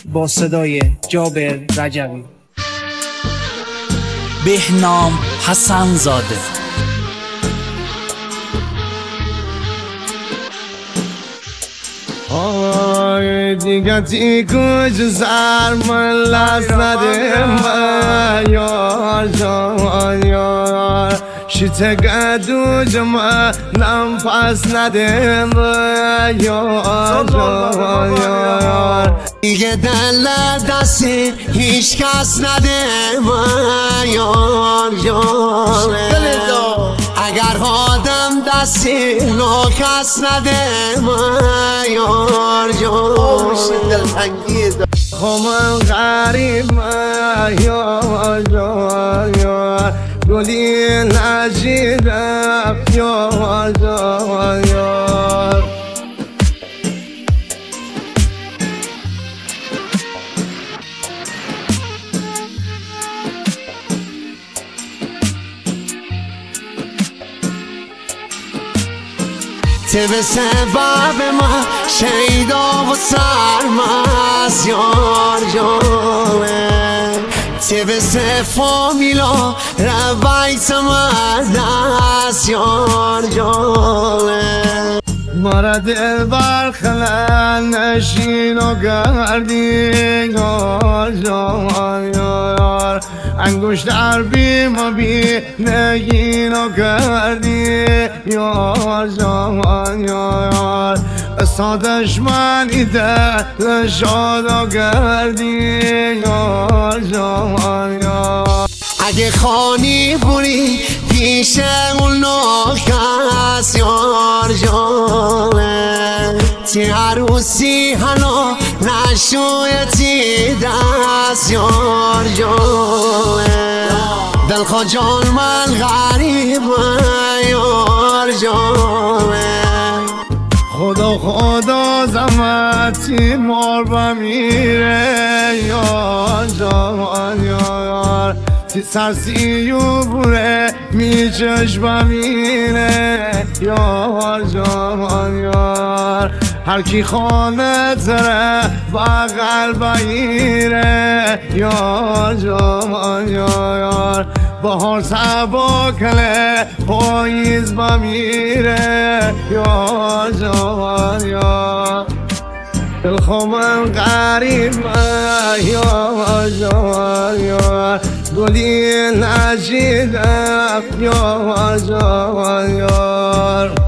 با صدای جابر رجوی. بهنام حسن زاده. آی دیگه تیکوچ سر من لست نده من یار جان یار شیطه گدو جمع نم پس نده من یار جان یار دیگه دل دستی هیچ کس نده من یار جان اگر آدم دستی نو کس نده من یار جان خمم غریب من یار جان یار گلی نجیدم یار جان یار ته به سبب ما شیدا و سرمز یار جانه ته به فامیلا رویت من دست یار جانه مرا دل برخلن نشین و گردی یار جان یار انگوش در بیم بی نگین و گردی یار جان یار سادش منی دل شاد و گردی یار جان یار اگه خانی بوری پیش اون ناکس یار جانه تی عروسی هنو نشویتی دست یار جانه دل خجال من غریب یار جانه خدا زمتی مار بمیره یار جان یار تی سرسیو بوره می چشم میره یار جان یار هر کی خانه تره بغل بگیره یار جان یار بهار سبا کله پاییز بمیره یار جان یار دلخومم غریب یار جان یار گلی نجیدم یار جان یار